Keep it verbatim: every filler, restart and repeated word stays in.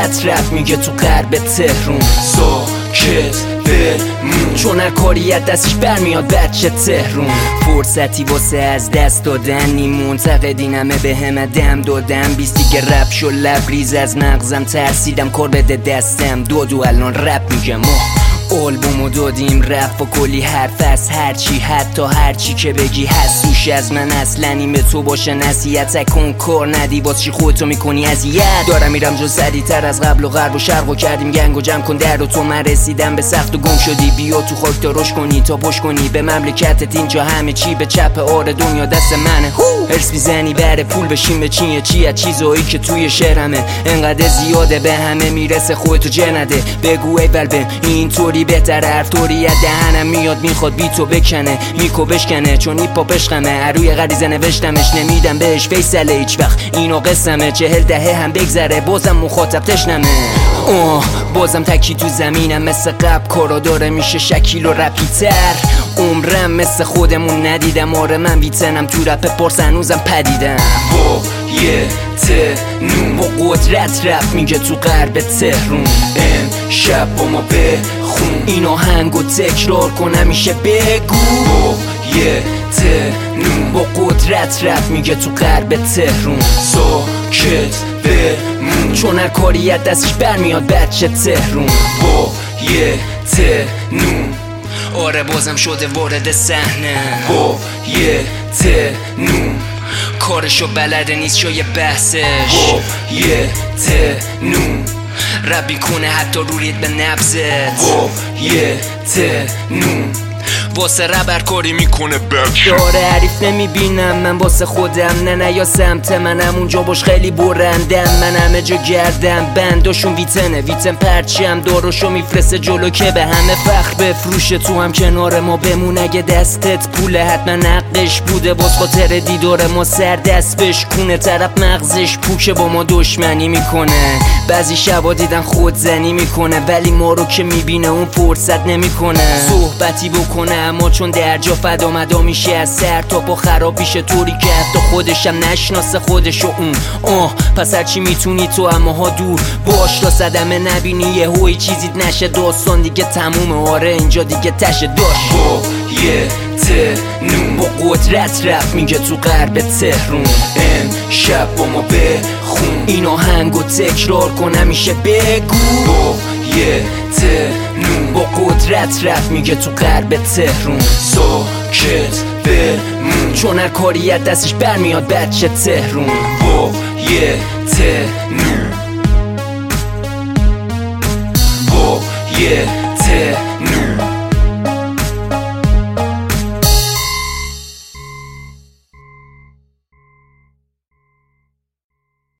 قدرت رفت میگه تو غرب تهرون ساکت بمون، چون هر کاری از دستش برمیاد بچه تهرون. فرصتی واسه از دست دادن نی، منتقدین همه به همه دم دادم. بیستی که رپ شو لبریز از مغزم، ترسیدم کار بده دستم. دو دو الان رپ میگم آلبومو دادیم رپ و کلی حرف از هرچی، حتی هرچی که بگی هست توش از من. اصلا این به تو باشه نصیحت کن، کار ندی باز چی خودتو میکنی اذیت. دارم میرم جو سریع تر از قبل و غرب و شرق و کردیم گنگ و جمع کن در و تو. من رسیدم به سخت و گم شدی، بیا تو خاک تا روش کنی تا پشت کنی به مملکتت. اینجا همه چی به چپ آره دنیا دست منه. هرس میزنی بره پول بشین به چیه چی از چیزایی که توی شهرمه. انقدر زیاده به همه میرسه خودتو جر نده. بگو ای بل اینطوری بهتر، هر طوری از دهنم میاد میخواد بی تو بکنه میکو بشکنه، چون هیپ هاپ عشقمه. روی غریزه نوشتمش نمیدم بهش فیصله هیچ وقت، اینو قسمه. چهل دهه هم بگذره بازم مخاطب تشنمه. آه بازم تکی تو زمینم مثل قبل، کارا داره میشه شکیل و رپیتر. عمرم مثل خودمون ندیدم، آره من ویتنم تو رپ پارس هنوزم پدیدم. با یه تنون با قدرت رپ میگه تو غرب تهرون. امشب با ما بخون این آهنگو تکرار کن همیشه بگو. با یه تنون با قدرت رپ میگه تو غرب تهرون. ساکت بمون، چون هر کاری از دستش برمیاد بچه تهرون. با یه تنون آره بازم شده وارد صحنه. با یه تنون کارشو بلده نیست جای بحثش. با یه تنون ربی کنه حتی روریت به نبزت. با یه تنون واسه ربر کاری میکنه بچه. داره حریف نمیبینم من واسه خودم، نه نه یا سمت منم اونجا باش خیلی برندم. من همه جا گردم بنداشون ویتنه، ویتن پرچم داروشو میفرسته جلو که به همه فخر بفروشه. تو هم کنار ما بمون اگه دستت پوله، حتما نقش بوده باز خاطر دیدار ما. سر دست بشکونه طرف مغزش پوکه با ما دشمنی میکنه. بعضی شبا دیدن خودزنی میکنه، ولی ما رو که میبینه اون فرصت نمیکنه صحبتی بکنه. اما چون درجا فدا مدا میشه از سر تا پا خراب میشه، طوری که حتی خودشم نشناسه خودشو اون. آه پس هرچی میتونی تو اما ها دور باش تا صدمه نبینی یه هوی چیزیت نشه. داستان دیگه تمومه آره اینجا دیگه تشه داشت. با یه تنون با قدرت رپ میگه تو غرب تهرون. امشب با ما بخون این آهنگو تکرار کن همیشه بگو. با یه تنون با قدرت رپ میگه تو غرب تهرون. ساکت بمون، چون هر کاری از دستش برمیاد بچه تهرون. با یه تنون با یه تنون